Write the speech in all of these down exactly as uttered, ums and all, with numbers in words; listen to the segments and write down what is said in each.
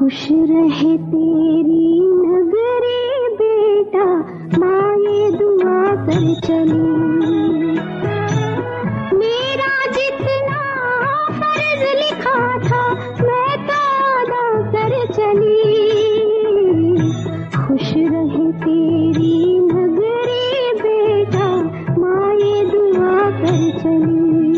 खुश रहे तेरी नगरी बेटा, माँ ये दुआ कर चली। मेरा जितना फर्ज लिखा था मैं तो अदा कर चली। खुश रहे तेरी नगरी बेटा, माँ ये दुआ कर चली।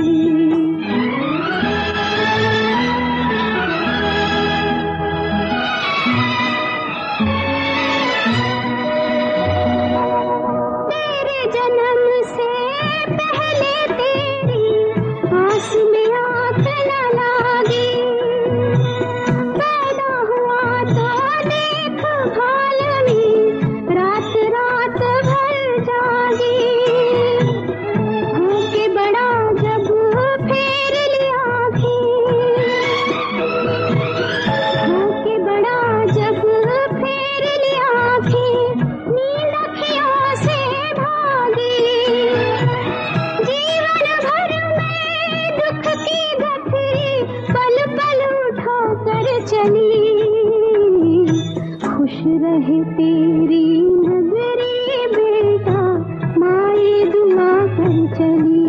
खुश रहे तेरी नगरी बेटा, माँ ये दुआ कर चली।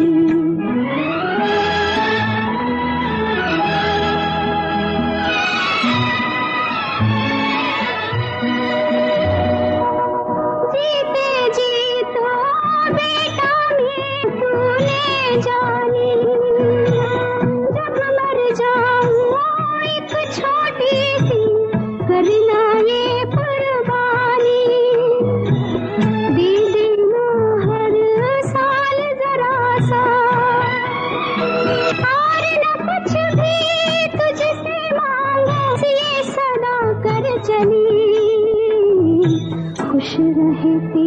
जीते जी तो बेटा में तूने जानी, जब मर जाऊं एक छोटी सी करना ये कुर्बानी। दे देना हर साल जरा सा, और न कुछ भी तुझसे मांगो, ये सदा कर चली। खुश रहे